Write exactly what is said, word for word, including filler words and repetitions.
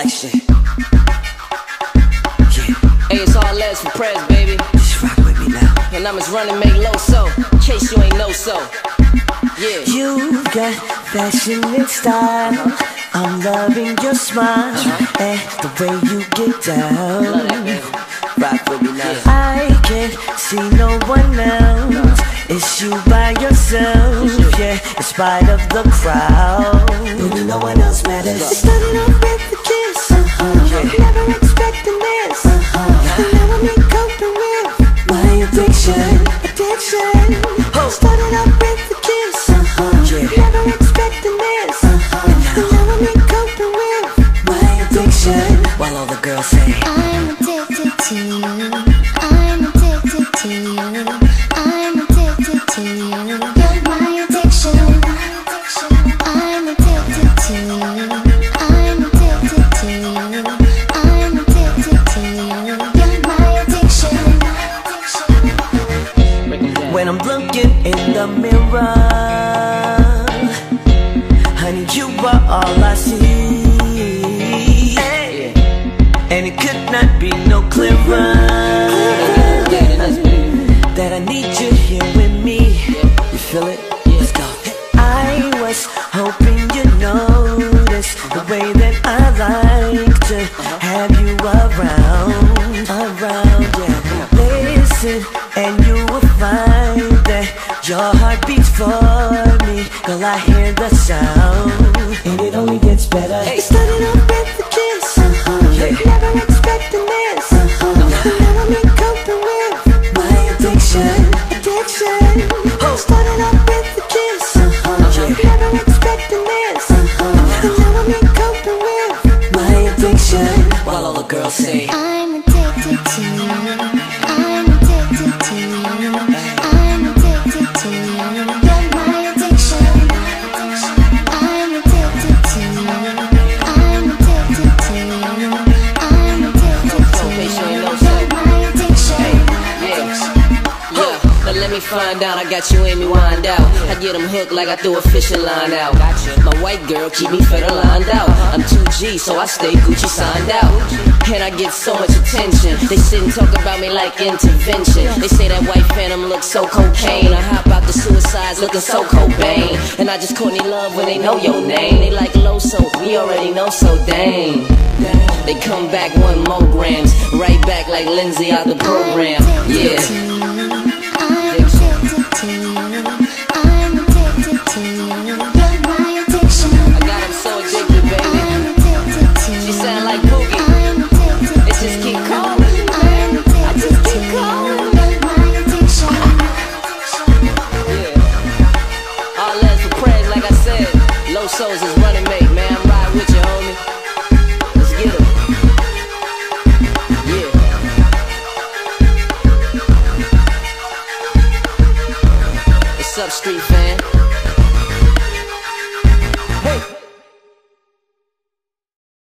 selection. Yeah. Hey, it's all Les for Prez, baby. Just rock with me now. And I'm just running, make low so, in case you ain't know so. Yeah. You got fashion and style. Uh-huh. I'm loving your smile, uh-huh. and the way you get down. Love that, baby. Rock with me now. I can't see no one else. No. It's you by yourself, yeah, in spite of the crowd. Baby, no one else matters. You started off with a kiss, uh-huh. yeah. Never expecting this, uh-huh. and now I'm in coping with my addiction, addiction. Oh. Started off with a kiss, uh-huh. yeah. Never expecting this, uh-huh. and now I'm in coping with my addiction. While all the girls say, I'm addicted to you, I'm addicted to you, I'm addicted to you. You're my addiction. I'm addicted to you, I'm addicted to you, I'm addicted to you. You're my addiction. When I'm looking in the mirror, honey, you are all I see. Hey. And it could not be no clearer that I need you here with me. You feel it? Let's go. I was hoping you noticed the way that I like to have you around, around, yeah. Listen, and you will find that your heart beats for me. Girl, I hear the sound, and it only gets better. Hey. Starting off with a kiss, uh-huh. yeah. Never expecting this, uh-huh. now I'm in coping with my addiction, addiction. Oh. Starting off with a kiss, uh-huh. yeah. Never expecting this, uh-huh. now I'm in coping with my addiction. While all the girls say, I'm addicted to you, I'm addicted to you, I'm addicted to you. You're my addiction. I'm addicted to you, I'm addicted to you, I'm addicted to you. You're my addiction. Yeah. Yeah. Now let me find out, I got you in me wind out. I get them hooked like I threw a fishing line out. My white girl keep me fed lined out. I'm two G, so I stay Gucci signed out. And I get so much attention. They sit and talk about me like intervention. They say that white phantom looks so cocaine. I hop out the suicides looking so Cobain. And I just Courtney Love when they know your name. They like low, so we already know, so dang. They come back one more grams, right back like Lindsay out the program. Yeah. I'm addicted to you, I'm addicted to you. You're my addiction. I got him so addicted, baby. I'm addicted to you. She sound like Boogie. I'm addicted. It just keep calling, I'm man. I addicted just to keep you. calling. You're my addiction. Yeah. All Les for Prez, like I said. Low Souls is running mate, man. I'm riding with you, homie. Let's get 'em. Yeah. What's up, street fan?